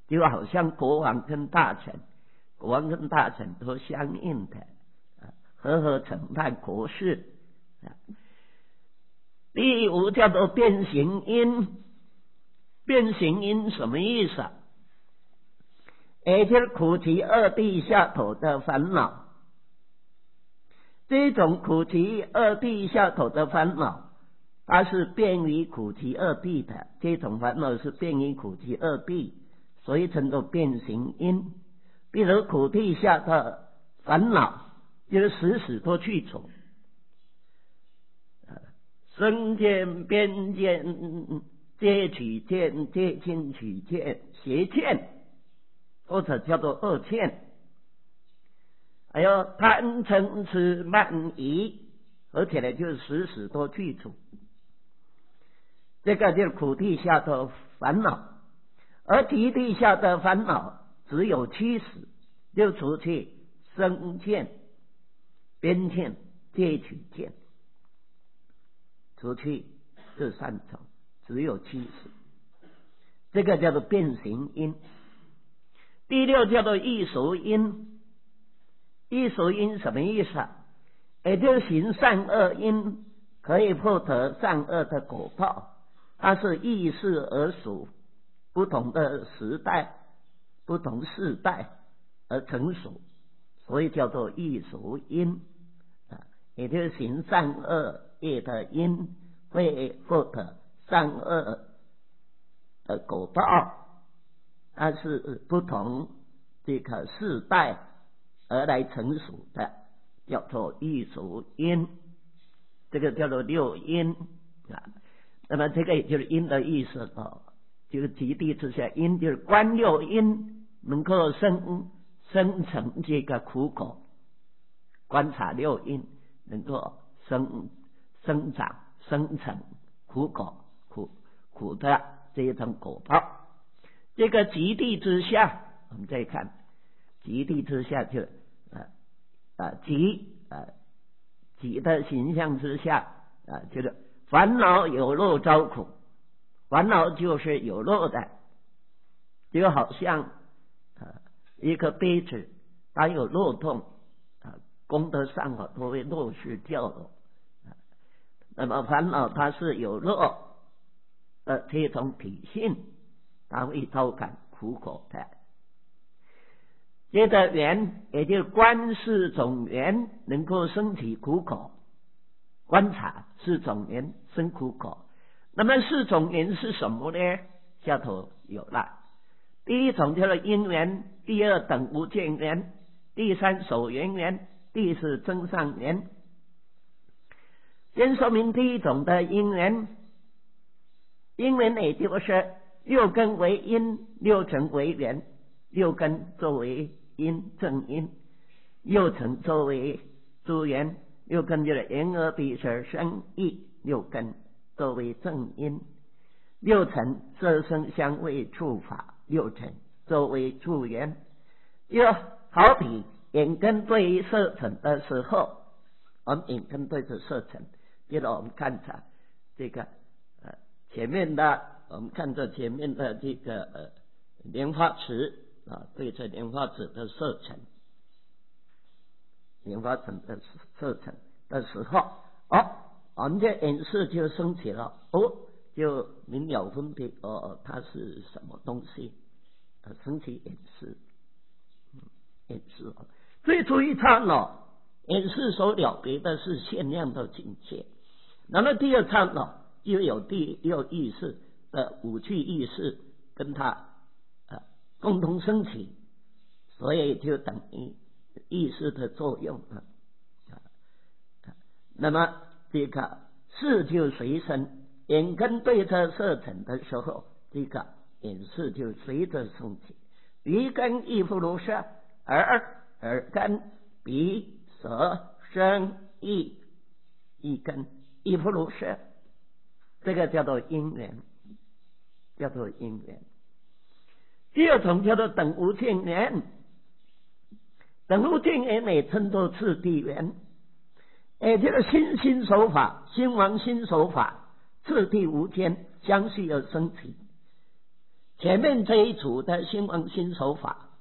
就好像国王跟大臣都相应的和承办国事。第五叫做变形因，变形因什么意思啊？也就是苦集二谛下头的烦恼。这种苦集二谛下头的烦恼，它是变于苦集二谛的，这种烦恼是变于苦集二谛，所以称作变形因。比如苦谛下的烦恼，就是时时都去除生见、边见、戒取见、戒禁取见、邪见，或者叫做恶见，还有贪嗔痴慢疑，而且呢就是时时都去除。这个就是苦谛下的烦恼。而集谛下的烦恼只有7时，就除去生见、边见、戒取见，除去这3种，只有7时。这个叫做变形因。第6叫做异熟因。异熟因什么意思啊？也就是行善恶因，可以获得善恶的果报，它是异世而熟，不同的时代、不同世代而成熟，所以叫做异熟因。也就是行善恶业的因，会获得善恶的果报，它是不同这个世代而来成熟的，叫做异熟因。这个叫做6因那么这个也就是因的意思就是集谛之下因，就是观6因能够生成这个苦果，观察6因能够生长生成苦果，苦的这一种果报。这个集谛之下，我们再看集谛之下就集的形象之下就是烦恼有漏招苦。烦恼就是有漏的，就好像一个杯子它有漏洞，功德上都会漏失掉了。那么烦恼它是有漏的这种体性，它会招感苦果的。接着缘，也就是观4种缘能够生起苦果，观察4种缘生苦果。那么4种缘是什么呢？下头有了。第一种叫做因缘，第2等无间缘，第3守缘缘，第4增上缘。先说明第一种的因缘。因缘也就是6根为因，6尘为缘。6根作为因正因，6尘作为诸缘。6根就是眼耳鼻舌身意，6根作为正因。6尘色声香味触法，6尘作为助缘。又好比眼根对于色尘的时候，我们眼根对着色尘，接着我们看着这个前面的，我们看着前面的这个莲花池对着莲花池的色尘，莲花尘的色尘的时候，我们的眼识就升起了，就明了分别，它是什么东西，升起眼识，眼识。最初一刹那，眼识所了别的是限量的境界。那么第2刹那又有第6意识的5趣意识跟它共同升起，所以就等于意识的作用那么这个识就随身，眼根对着色尘的时候，这个眼识就随着升起。鼻根亦复如是，耳根、鼻、舌、身、意根亦复如是。这个叫做因缘，叫做因缘。第2种叫做等无间缘。等无间缘也称作次第缘，也就是心手法，心王心手法，次第无间相续而生起。 前面这一组的新王新手法